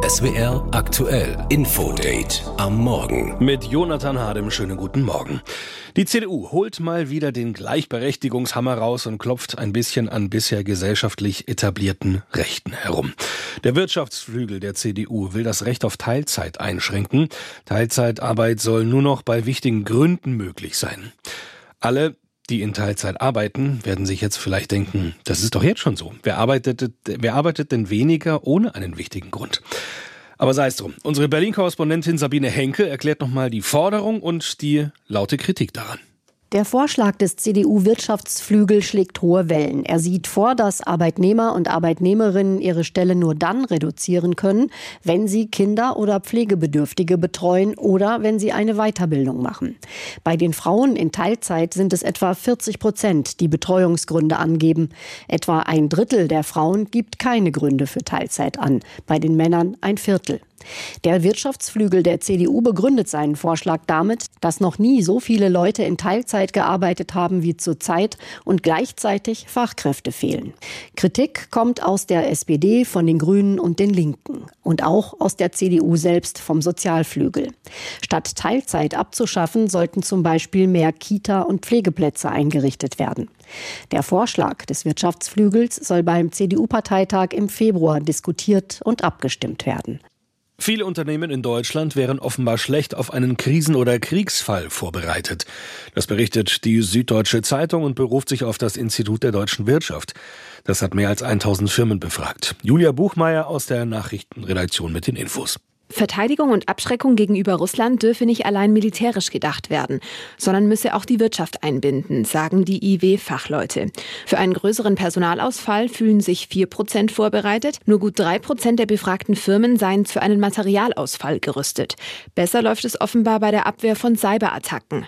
SWR aktuell Infodate am Morgen. Mit Jonathan Hadem, schönen guten Morgen. Die CDU holt mal wieder den Gleichberechtigungshammer raus und klopft ein bisschen an bisher gesellschaftlich etablierten Rechten herum. Der Wirtschaftsflügel der CDU will das Recht auf Teilzeit einschränken. Teilzeitarbeit soll nur noch bei wichtigen Gründen möglich sein. Alle, die in Teilzeit arbeiten, werden sich jetzt vielleicht denken, das ist doch jetzt schon so. Wer arbeitet denn weniger ohne einen wichtigen Grund? Aber sei es drum. Unsere Berlin-Korrespondentin Sabine Henke erklärt nochmal die Forderung und die laute Kritik daran. Der Vorschlag des CDU-Wirtschaftsflügels schlägt hohe Wellen. Er sieht vor, dass Arbeitnehmer und Arbeitnehmerinnen ihre Stelle nur dann reduzieren können, wenn sie Kinder oder Pflegebedürftige betreuen oder wenn sie eine Weiterbildung machen. Bei den Frauen in Teilzeit sind es etwa 40%, die Betreuungsgründe angeben. Etwa 1/3 der Frauen gibt keine Gründe für Teilzeit an, bei den Männern 1/4. Der Wirtschaftsflügel der CDU begründet seinen Vorschlag damit, dass noch nie so viele Leute in Teilzeit gearbeitet haben wie zurzeit und gleichzeitig Fachkräfte fehlen. Kritik kommt aus der SPD, von den Grünen und den Linken und auch aus der CDU selbst vom Sozialflügel. Statt Teilzeit abzuschaffen, sollten zum Beispiel mehr Kita- und Pflegeplätze eingerichtet werden. Der Vorschlag des Wirtschaftsflügels soll beim CDU-Parteitag im Februar diskutiert und abgestimmt werden. Viele Unternehmen in Deutschland wären offenbar schlecht auf einen Krisen- oder Kriegsfall vorbereitet. Das berichtet die Süddeutsche Zeitung und beruft sich auf das Institut der deutschen Wirtschaft. Das hat mehr als 1000 Firmen befragt. Julia Buchmeier aus der Nachrichtenredaktion mit den Infos. Verteidigung und Abschreckung gegenüber Russland dürfe nicht allein militärisch gedacht werden, sondern müsse auch die Wirtschaft einbinden, sagen die IW-Fachleute. Für einen größeren Personalausfall fühlen sich 4% vorbereitet. Nur gut 3% der befragten Firmen seien für einen Materialausfall gerüstet. Besser läuft es offenbar bei der Abwehr von Cyberattacken.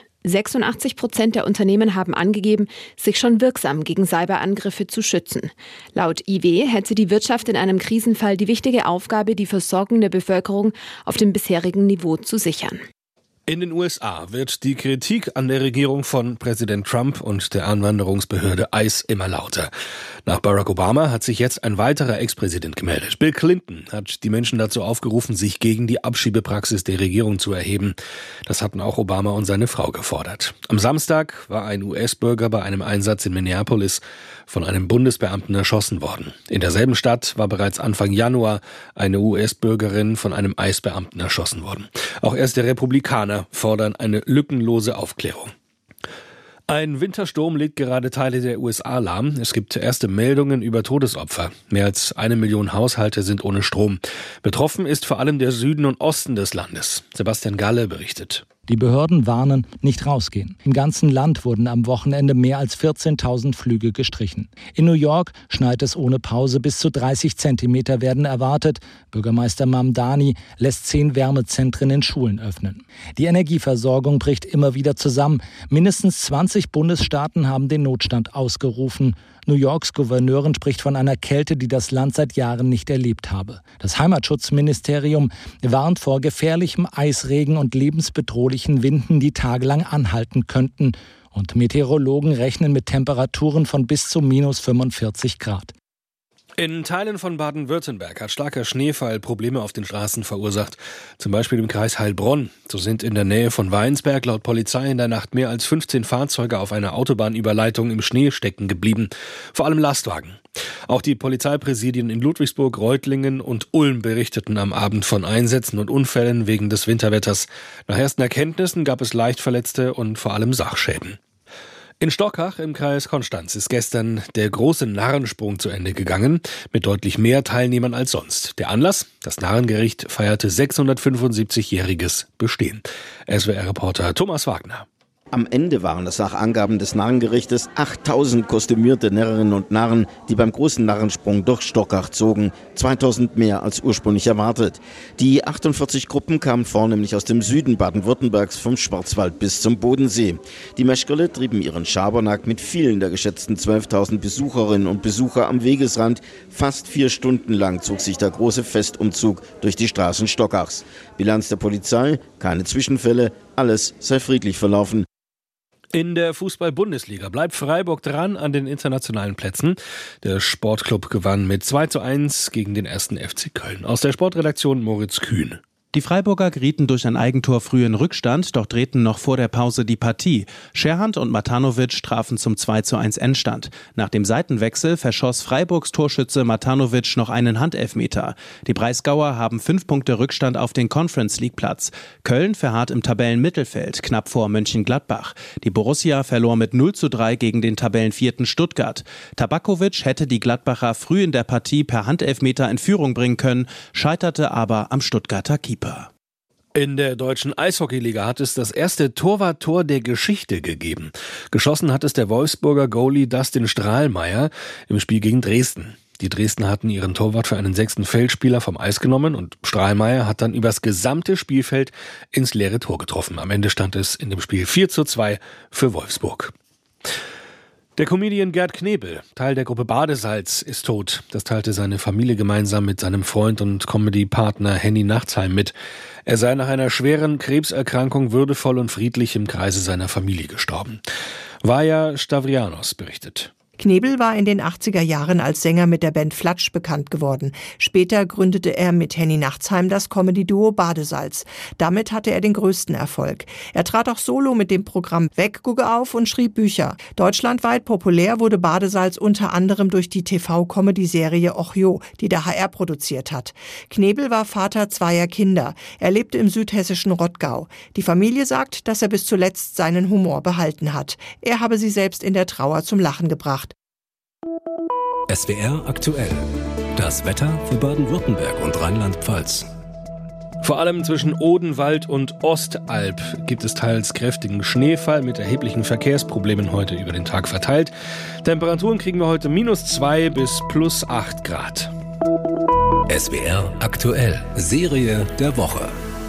86% der Unternehmen haben angegeben, sich schon wirksam gegen Cyberangriffe zu schützen. Laut IW hätte die Wirtschaft in einem Krisenfall die wichtige Aufgabe, die Versorgung der Bevölkerung auf dem bisherigen Niveau zu sichern. In den USA wird die Kritik an der Regierung von Präsident Trump und der Einwanderungsbehörde ICE immer lauter. Nach Barack Obama hat sich jetzt ein weiterer Ex-Präsident gemeldet. Bill Clinton hat die Menschen dazu aufgerufen, sich gegen die Abschiebepraxis der Regierung zu erheben. Das hatten auch Obama und seine Frau gefordert. Am Samstag war ein US-Bürger bei einem Einsatz in Minneapolis von einem Bundesbeamten erschossen worden. In derselben Stadt war bereits Anfang Januar eine US-Bürgerin von einem ICE-Beamten erschossen worden. Auch erste Republikaner fordern eine lückenlose Aufklärung. Ein Wintersturm legt gerade Teile der USA lahm. Es gibt erste Meldungen über Todesopfer. Mehr als 1 Million Haushalte sind ohne Strom. Betroffen ist vor allem der Süden und Osten des Landes. Sebastian Galle berichtet. Die Behörden warnen, nicht rausgehen. Im ganzen Land wurden am Wochenende mehr als 14.000 Flüge gestrichen. In New York schneit es ohne Pause, bis zu 30 Zentimeter werden erwartet. Bürgermeister Mamdani lässt 10 Wärmezentren in Schulen öffnen. Die Energieversorgung bricht immer wieder zusammen. Mindestens 20 Bundesstaaten haben den Notstand ausgerufen. New Yorks Gouverneurin spricht von einer Kälte, die das Land seit Jahren nicht erlebt habe. Das Heimatschutzministerium warnt vor gefährlichem Eisregen und lebensbedrohlichen Winden, die tagelang anhalten könnten. Und Meteorologen rechnen mit Temperaturen von bis zu minus 45 Grad. In Teilen von Baden-Württemberg hat starker Schneefall Probleme auf den Straßen verursacht. Zum Beispiel im Kreis Heilbronn. So sind in der Nähe von Weinsberg laut Polizei in der Nacht mehr als 15 Fahrzeuge auf einer Autobahnüberleitung im Schnee stecken geblieben. Vor allem Lastwagen. Auch die Polizeipräsidien in Ludwigsburg, Reutlingen und Ulm berichteten am Abend von Einsätzen und Unfällen wegen des Winterwetters. Nach ersten Erkenntnissen gab es Leichtverletzte und vor allem Sachschäden. In Stockach im Kreis Konstanz ist gestern der große Narrensprung zu Ende gegangen, mit deutlich mehr Teilnehmern als sonst. Der Anlass? Das Narrengericht feierte 675-jähriges Bestehen. SWR-Reporter Thomas Wagner. Am Ende waren es nach Angaben des Narrengerichtes 8000 kostümierte Närrinnen und Narren, die beim großen Narrensprung durch Stockach zogen. 2000 mehr als ursprünglich erwartet. Die 48 Gruppen kamen vornehmlich aus dem Süden Baden-Württembergs, vom Schwarzwald bis zum Bodensee. Die Meschgerle trieben ihren Schabernack mit vielen der geschätzten 12.000 Besucherinnen und Besucher am Wegesrand. Fast 4 Stunden lang zog sich der große Festumzug durch die Straßen Stockachs. Bilanz der Polizei: keine Zwischenfälle, alles sei friedlich verlaufen. In der Fußball-Bundesliga bleibt Freiburg dran an den internationalen Plätzen. Der Sportclub gewann mit 2:1 gegen den 1. FC Köln. Aus der Sportredaktion Moritz Kühn. Die Freiburger gerieten durch ein Eigentor früh in Rückstand, doch drehten noch vor der Pause die Partie. Scherhand und Matanovic trafen zum 2:1 Endstand. Nach dem Seitenwechsel verschoss Freiburgs Torschütze Matanovic noch einen Handelfmeter. Die Breisgauer haben 5 Punkte Rückstand auf den Conference-League-Platz. Köln verharrt im Tabellenmittelfeld, knapp vor Mönchengladbach. Die Borussia verlor mit 0:3 gegen den Tabellenvierten Stuttgart. Tabakovic hätte die Gladbacher früh in der Partie per Handelfmeter in Führung bringen können, scheiterte aber am Stuttgarter Keeper. In der deutschen Eishockeyliga hat es das erste Torwarttor der Geschichte gegeben. Geschossen hat es der Wolfsburger Goalie Dustin Strahlmeier im Spiel gegen Dresden. Die Dresdner hatten ihren Torwart für einen 6. Feldspieler vom Eis genommen und Strahlmeier hat dann übers gesamte Spielfeld ins leere Tor getroffen. Am Ende stand es in dem Spiel 4:2 für Wolfsburg. Der Comedian Gerd Knebel, Teil der Gruppe Badesalz, ist tot. Das teilte seine Familie gemeinsam mit seinem Freund und Comedy-Partner Henny Nachtsheim mit. Er sei nach einer schweren Krebserkrankung würdevoll und friedlich im Kreise seiner Familie gestorben. Vaja Stavrianos berichtet. Knebel war in den 80er Jahren als Sänger mit der Band Flatsch bekannt geworden. Später gründete er mit Henny Nachtsheim das Comedy-Duo Badesalz. Damit hatte er den größten Erfolg. Er trat auch solo mit dem Programm Weggucke auf und schrieb Bücher. Deutschlandweit populär wurde Badesalz unter anderem durch die TV-Comedy-Serie Och Jo, die der HR produziert hat. Knebel war Vater 2 Kinder. Er lebte im südhessischen Rottgau. Die Familie sagt, dass er bis zuletzt seinen Humor behalten hat. Er habe sie selbst in der Trauer zum Lachen gebracht. SWR aktuell. Das Wetter für Baden-Württemberg und Rheinland-Pfalz. Vor allem zwischen Odenwald und Ostalb gibt es teils kräftigen Schneefall mit erheblichen Verkehrsproblemen heute über den Tag verteilt. Temperaturen kriegen wir heute -2 bis +8 Grad. SWR aktuell. Serie der Woche.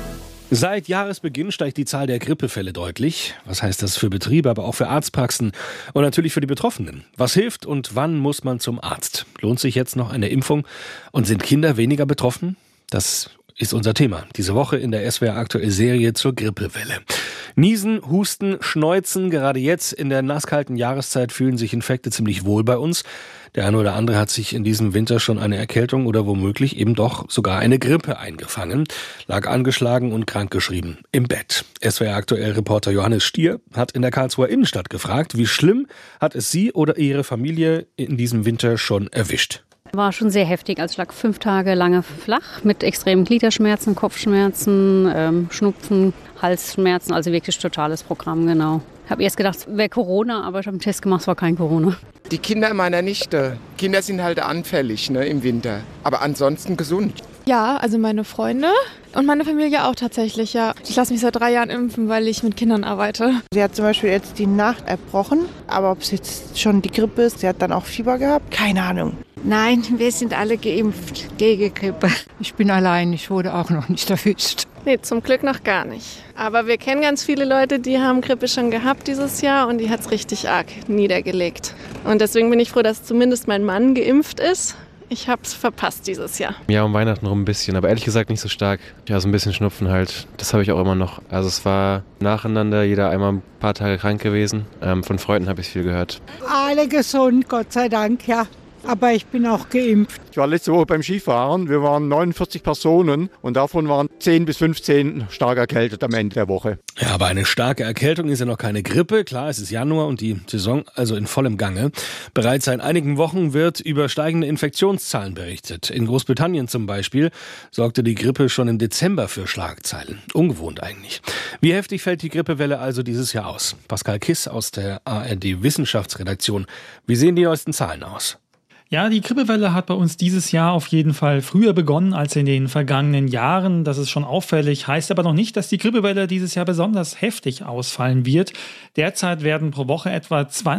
Seit Jahresbeginn steigt die Zahl der Grippefälle deutlich. Was heißt das für Betriebe, aber auch für Arztpraxen und natürlich für die Betroffenen? Was hilft und wann muss man zum Arzt? Lohnt sich jetzt noch eine Impfung? Und sind Kinder weniger betroffen? Das ist unser Thema diese Woche in der SWR aktuell Serie zur Grippewelle. Niesen, Husten, Schneuzen, gerade jetzt in der nasskalten Jahreszeit fühlen sich Infekte ziemlich wohl bei uns. Der eine oder andere hat sich in diesem Winter schon eine Erkältung oder womöglich eben doch sogar eine Grippe eingefangen, lag angeschlagen und krankgeschrieben im Bett. SWR aktuell Reporter Johannes Stier hat in der Karlsruher Innenstadt gefragt, wie schlimm hat es Sie oder Ihre Familie in diesem Winter schon erwischt? War schon sehr heftig. Also ich lag 5 Tage lange flach mit extremen Gliederschmerzen, Kopfschmerzen, Schnupfen, Halsschmerzen. Also wirklich totales Programm, genau. Ich habe erst gedacht, es wäre Corona, aber ich habe einen Test gemacht, es war kein Corona. Die Kinder meiner Nichte. Kinder sind halt anfällig im Winter, aber ansonsten gesund. Ja, also meine Freunde und meine Familie auch tatsächlich, ja. Ich lasse mich seit 3 Jahren impfen, weil ich mit Kindern arbeite. Sie hat zum Beispiel jetzt die Nacht erbrochen, aber ob es jetzt schon die Grippe ist, sie hat dann auch Fieber gehabt, keine Ahnung. Nein, wir sind alle geimpft gegen Grippe. Ich bin allein, ich wurde auch noch nicht erwischt. Nee, zum Glück noch gar nicht. Aber wir kennen ganz viele Leute, die haben Grippe schon gehabt dieses Jahr und die hat es richtig arg niedergelegt. Und deswegen bin ich froh, dass zumindest mein Mann geimpft ist. Ich habe es verpasst dieses Jahr. Ja, um Weihnachten rum ein bisschen, aber ehrlich gesagt nicht so stark. Ja, so ein bisschen Schnupfen halt. Das habe ich auch immer noch. Also es war nacheinander, jeder einmal ein paar Tage krank gewesen. Von Freunden habe ich viel gehört. Alle gesund, Gott sei Dank, ja. Aber ich bin auch geimpft. Ich war letzte Woche beim Skifahren. Wir waren 49 Personen und davon waren 10 bis 15 stark erkältet am Ende der Woche. Ja, aber eine starke Erkältung ist ja noch keine Grippe. Klar, es ist Januar und die Saison also in vollem Gange. Bereits seit einigen Wochen wird über steigende Infektionszahlen berichtet. In Großbritannien zum Beispiel sorgte die Grippe schon im Dezember für Schlagzeilen. Ungewohnt eigentlich. Wie heftig fällt die Grippewelle also dieses Jahr aus? Pascal Kiss aus der ARD-Wissenschaftsredaktion. Wie sehen die neuesten Zahlen aus? Ja, die Grippewelle hat bei uns dieses Jahr auf jeden Fall früher begonnen als in den vergangenen Jahren. Das ist schon auffällig, heißt aber noch nicht, dass die Grippewelle dieses Jahr besonders heftig ausfallen wird. Derzeit werden pro Woche etwa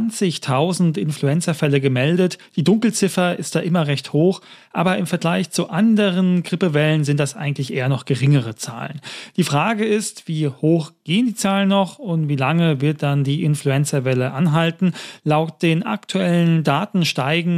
20.000 Influenza-Fälle gemeldet. Die Dunkelziffer ist da immer recht hoch, aber im Vergleich zu anderen Grippewellen sind das eigentlich eher noch geringere Zahlen. Die Frage ist, wie hoch gehen die Zahlen noch und wie lange wird dann die Influenza-Welle anhalten? Laut den aktuellen Daten steigen die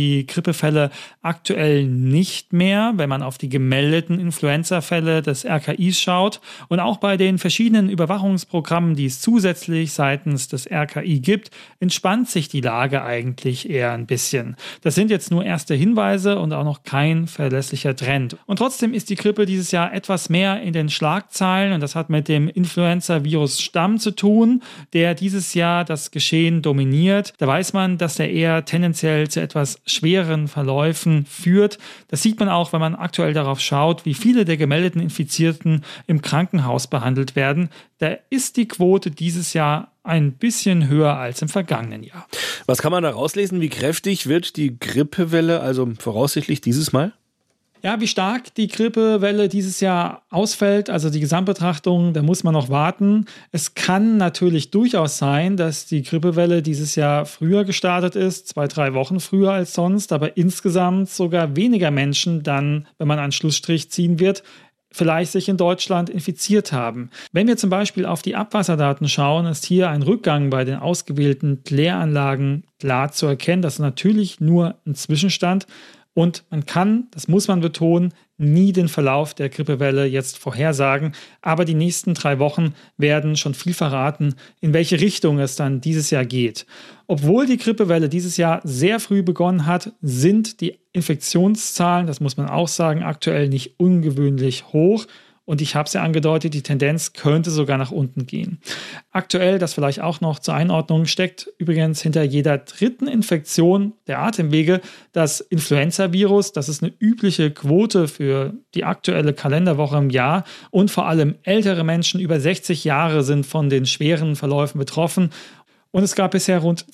die Grippefälle aktuell nicht mehr, wenn man auf die gemeldeten Influenza-Fälle des RKIs schaut. Und auch bei den verschiedenen Überwachungsprogrammen, die es zusätzlich seitens des RKI gibt, entspannt sich die Lage eigentlich eher ein bisschen. Das sind jetzt nur erste Hinweise und auch noch kein verlässlicher Trend. Und trotzdem ist die Grippe dieses Jahr etwas mehr in den Schlagzeilen und das hat mit dem Influenza-Virus-Stamm zu tun, der dieses Jahr das Geschehen dominiert. Da weiß man, dass der eher tendenziell zu etwas schwereren Verläufen führt. Das sieht man auch, wenn man aktuell darauf schaut, wie viele der gemeldeten Infizierten im Krankenhaus behandelt werden. Da ist die Quote dieses Jahr ein bisschen höher als im vergangenen Jahr. Was kann man da rauslesen? Wie kräftig wird die Grippewelle also voraussichtlich dieses Mal? Ja, wie stark die Grippewelle dieses Jahr ausfällt, also die Gesamtbetrachtung, da muss man noch warten. Es kann natürlich durchaus sein, dass die Grippewelle dieses Jahr früher gestartet ist, 2-3 Wochen früher als sonst, aber insgesamt sogar weniger Menschen dann, wenn man einen Schlussstrich ziehen wird, vielleicht sich in Deutschland infiziert haben. Wenn wir zum Beispiel auf die Abwasserdaten schauen, ist hier ein Rückgang bei den ausgewählten Kläranlagen klar zu erkennen. Das ist natürlich nur ein Zwischenstand. Und man kann, das muss man betonen, nie den Verlauf der Grippewelle jetzt vorhersagen. Aber die nächsten 3 Wochen werden schon viel verraten, in welche Richtung es dann dieses Jahr geht. Obwohl die Grippewelle dieses Jahr sehr früh begonnen hat, sind die Infektionszahlen, das muss man auch sagen, aktuell nicht ungewöhnlich hoch. Und ich habe es ja angedeutet, die Tendenz könnte sogar nach unten gehen. Aktuell, das vielleicht auch noch zur Einordnung, steckt übrigens hinter jeder 3. Infektion der Atemwege das Influenza-Virus. Das ist eine übliche Quote für die aktuelle Kalenderwoche im Jahr. Und vor allem ältere Menschen über 60 Jahre sind von den schweren Verläufen betroffen. Und es gab bisher rund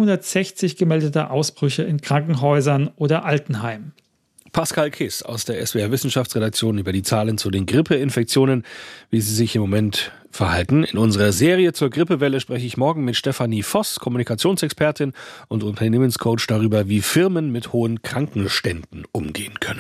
260 gemeldete Ausbrüche in Krankenhäusern oder Altenheimen. Pascal Kiss aus der SWR Wissenschaftsredaktion über die Zahlen zu den Grippeinfektionen, wie sie sich im Moment verhalten. In unserer Serie zur Grippewelle spreche ich morgen mit Stefanie Voss, Kommunikationsexpertin und Unternehmenscoach, darüber, wie Firmen mit hohen Krankenständen umgehen können.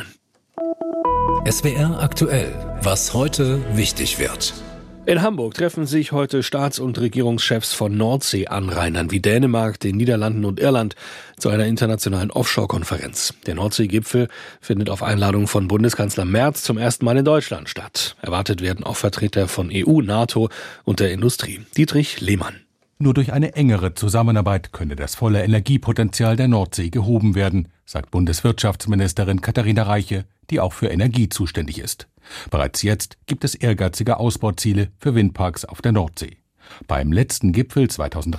SWR aktuell, was heute wichtig wird. In Hamburg treffen sich heute Staats- und Regierungschefs von Nordsee-Anrainern wie Dänemark, den Niederlanden und Irland zu einer internationalen Offshore-Konferenz. Der Nordsee-Gipfel findet auf Einladung von Bundeskanzler Merz zum ersten Mal in Deutschland statt. Erwartet werden auch Vertreter von EU, NATO und der Industrie. Dietrich Lehmann. Nur durch eine engere Zusammenarbeit könne das volle Energiepotenzial der Nordsee gehoben werden, sagt Bundeswirtschaftsministerin Katharina Reiche, die auch für Energie zuständig ist. Bereits jetzt gibt es ehrgeizige Ausbauziele für Windparks auf der Nordsee. Beim letzten Gipfel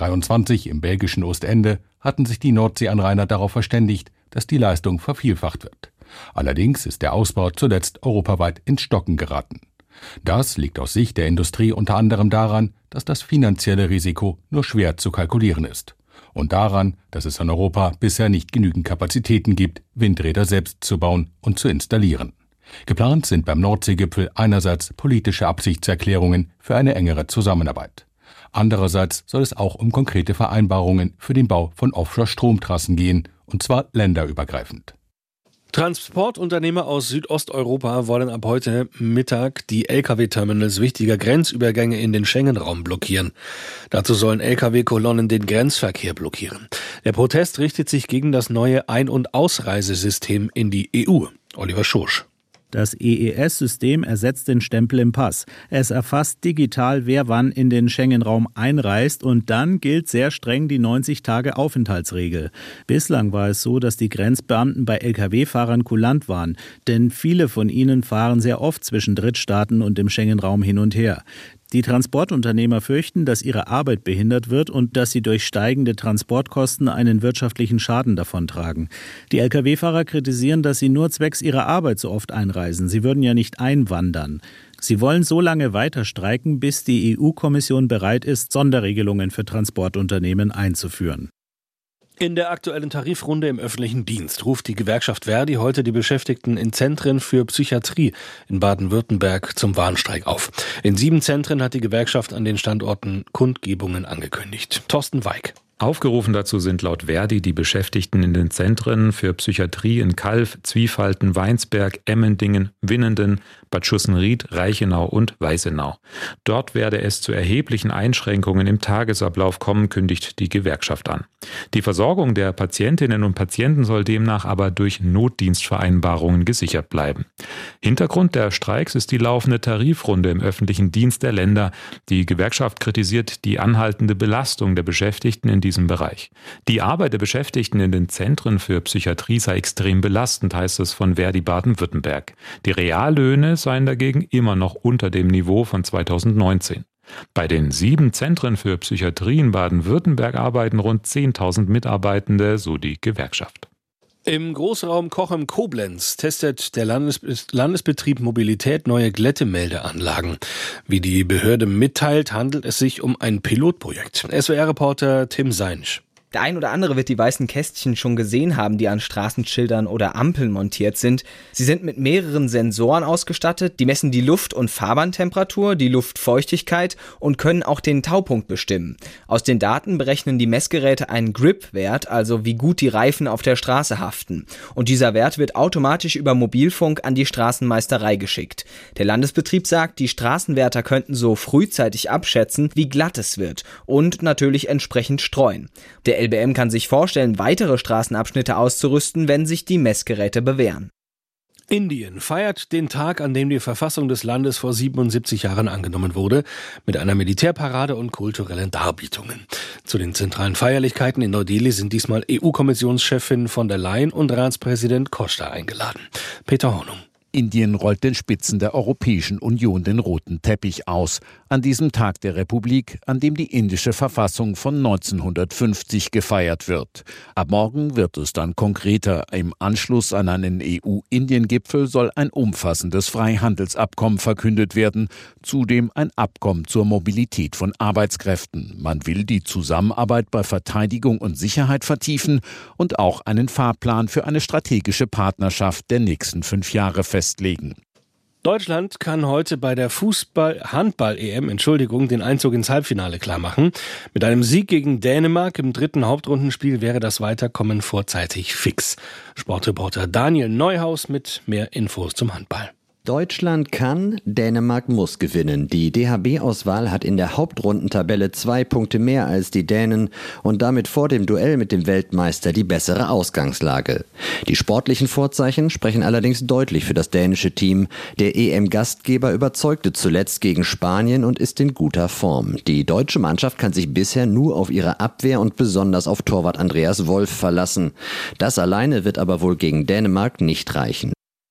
2023 im belgischen Ostende hatten sich die Nordseeanrainer darauf verständigt, dass die Leistung vervielfacht wird. Allerdings ist der Ausbau zuletzt europaweit ins Stocken geraten. Das liegt aus Sicht der Industrie unter anderem daran, dass das finanzielle Risiko nur schwer zu kalkulieren ist. Und daran, dass es in Europa bisher nicht genügend Kapazitäten gibt, Windräder selbst zu bauen und zu installieren. Geplant sind beim Nordseegipfel einerseits politische Absichtserklärungen für eine engere Zusammenarbeit. Andererseits soll es auch um konkrete Vereinbarungen für den Bau von Offshore-Stromtrassen gehen, und zwar länderübergreifend. Transportunternehmer aus Südosteuropa wollen ab heute Mittag die Lkw-Terminals wichtiger Grenzübergänge in den Schengen-Raum blockieren. Dazu sollen Lkw-Kolonnen den Grenzverkehr blockieren. Der Protest richtet sich gegen das neue Ein- und Ausreisesystem in die EU. Oliver Schursch. Das EES-System ersetzt den Stempel im Pass. Es erfasst digital, wer wann in den Schengen-Raum einreist, und dann gilt sehr streng die 90-Tage-Aufenthaltsregel. Bislang war es so, dass die Grenzbeamten bei Lkw-Fahrern kulant waren, denn viele von ihnen fahren sehr oft zwischen Drittstaaten und dem Schengen-Raum hin und her. Die Transportunternehmer fürchten, dass ihre Arbeit behindert wird und dass sie durch steigende Transportkosten einen wirtschaftlichen Schaden davontragen. Die Lkw-Fahrer kritisieren, dass sie nur zwecks ihrer Arbeit so oft einreisen. Sie würden ja nicht einwandern. Sie wollen so lange weiter streiken, bis die EU-Kommission bereit ist, Sonderregelungen für Transportunternehmen einzuführen. In der aktuellen Tarifrunde im öffentlichen Dienst ruft die Gewerkschaft Verdi heute die Beschäftigten in Zentren für Psychiatrie in Baden-Württemberg zum Warnstreik auf. In 7 Zentren hat die Gewerkschaft an den Standorten Kundgebungen angekündigt. Thorsten Weig. Aufgerufen dazu sind laut Verdi die Beschäftigten in den Zentren für Psychiatrie in Calw, Zwiefalten, Weinsberg, Emmendingen, Winnenden, Bad Schussenried, Reichenau und Weißenau. Dort werde es zu erheblichen Einschränkungen im Tagesablauf kommen, kündigt die Gewerkschaft an. Die Versorgung der Patientinnen und Patienten soll demnach aber durch Notdienstvereinbarungen gesichert bleiben. Hintergrund der Streiks ist die laufende Tarifrunde im öffentlichen Dienst der Länder. Die Gewerkschaft kritisiert die anhaltende Belastung der Beschäftigten in diesem Bereich. Die Arbeit der Beschäftigten in den Zentren für Psychiatrie sei extrem belastend, heißt es von Verdi Baden-Württemberg. Die Reallöhne seien dagegen immer noch unter dem Niveau von 2019. Bei den 7 Zentren für Psychiatrie in Baden-Württemberg arbeiten rund 10.000 Mitarbeitende, so die Gewerkschaft. Im Großraum Cochem Koblenz testet der Landesbetrieb Mobilität neue Glättemeldeanlagen. Wie die Behörde mitteilt, handelt es sich um ein Pilotprojekt. SWR-Reporter Tim Seinsch. Der ein oder andere wird die weißen Kästchen schon gesehen haben, die an Straßenschildern oder Ampeln montiert sind. Sie sind mit mehreren Sensoren ausgestattet, die messen die Luft- und Fahrbahntemperatur, die Luftfeuchtigkeit und können auch den Taupunkt bestimmen. Aus den Daten berechnen die Messgeräte einen Grip-Wert, also wie gut die Reifen auf der Straße haften. Und dieser Wert wird automatisch über Mobilfunk an die Straßenmeisterei geschickt. Der Landesbetrieb sagt, die Straßenwärter könnten so frühzeitig abschätzen, wie glatt es wird und natürlich entsprechend streuen. Der LBM kann sich vorstellen, weitere Straßenabschnitte auszurüsten, wenn sich die Messgeräte bewähren. Indien feiert den Tag, an dem die Verfassung des Landes vor 77 Jahren angenommen wurde, mit einer Militärparade und kulturellen Darbietungen. Zu den zentralen Feierlichkeiten in Neu-Delhi sind diesmal EU-Kommissionschefin von der Leyen und Ratspräsident Costa eingeladen. Peter Hornung. Indien rollt den Spitzen der Europäischen Union den roten Teppich aus. An diesem Tag der Republik, an dem die indische Verfassung von 1950 gefeiert wird. Ab morgen wird es dann konkreter. Im Anschluss an einen EU-Indien-Gipfel soll ein umfassendes Freihandelsabkommen verkündet werden. Zudem ein Abkommen zur Mobilität von Arbeitskräften. Man will die Zusammenarbeit bei Verteidigung und Sicherheit vertiefen und auch einen Fahrplan für eine strategische Partnerschaft der nächsten 5 Jahre festlegen. Deutschland kann heute bei der Handball-EM, den Einzug ins Halbfinale klarmachen. Mit einem Sieg gegen Dänemark im 3. Hauptrundenspiel wäre das Weiterkommen vorzeitig fix. Sportreporter Daniel Neuhaus mit mehr Infos zum Handball. Deutschland kann, Dänemark muss gewinnen. Die DHB-Auswahl hat in der Hauptrundentabelle 2 Punkte mehr als die Dänen und damit vor dem Duell mit dem Weltmeister die bessere Ausgangslage. Die sportlichen Vorzeichen sprechen allerdings deutlich für das dänische Team. Der EM-Gastgeber überzeugte zuletzt gegen Spanien und ist in guter Form. Die deutsche Mannschaft kann sich bisher nur auf ihre Abwehr und besonders auf Torwart Andreas Wolf verlassen. Das alleine wird aber wohl gegen Dänemark nicht reichen.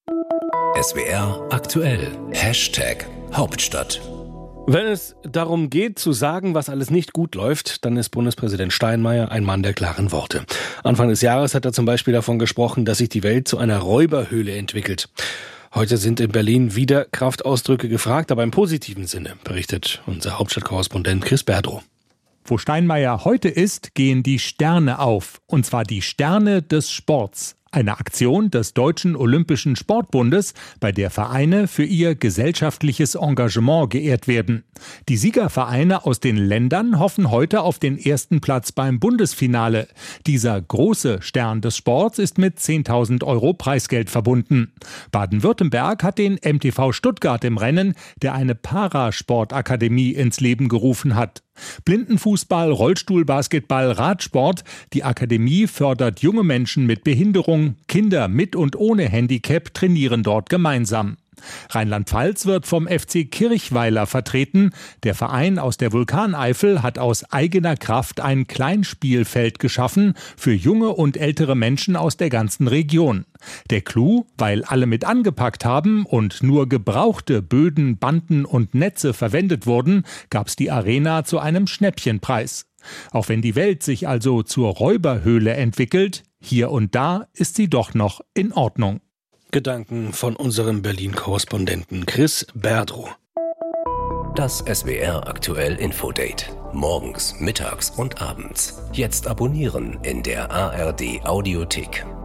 SWR aktuell. #Hauptstadt. Wenn es darum geht, zu sagen, was alles nicht gut läuft, dann ist Bundespräsident Steinmeier ein Mann der klaren Worte. Anfang des Jahres hat er zum Beispiel davon gesprochen, dass sich die Welt zu einer Räuberhöhle entwickelt. Heute sind in Berlin wieder Kraftausdrücke gefragt, aber im positiven Sinne, berichtet unser Hauptstadtkorrespondent Chris Berdrow. Wo Steinmeier heute ist, gehen die Sterne auf. Und zwar die Sterne des Sports. Eine Aktion des Deutschen Olympischen Sportbundes, bei der Vereine für ihr gesellschaftliches Engagement geehrt werden. Die Siegervereine aus den Ländern hoffen heute auf den ersten Platz beim Bundesfinale. Dieser große Stern des Sports ist mit 10.000 € Preisgeld verbunden. Baden-Württemberg hat den MTV Stuttgart im Rennen, der eine Parasportakademie ins Leben gerufen hat. Blindenfußball, Rollstuhlbasketball, Radsport. Die Akademie fördert junge Menschen mit Behinderung. Kinder mit und ohne Handicap trainieren dort gemeinsam. Rheinland-Pfalz wird vom FC Kirchweiler vertreten. Der Verein aus der Vulkaneifel hat aus eigener Kraft ein Kleinspielfeld geschaffen für junge und ältere Menschen aus der ganzen Region. Der Clou, weil alle mit angepackt haben und nur gebrauchte Böden, Banden und Netze verwendet wurden, gab's die Arena zu einem Schnäppchenpreis. Auch wenn die Welt sich also zur Räuberhöhle entwickelt, hier und da ist sie doch noch in Ordnung. Gedanken von unserem Berlin-Korrespondenten Chris Berdrow. Das SWR aktuell Infodate. Morgens, mittags und abends. Jetzt abonnieren in der ARD Audiothek.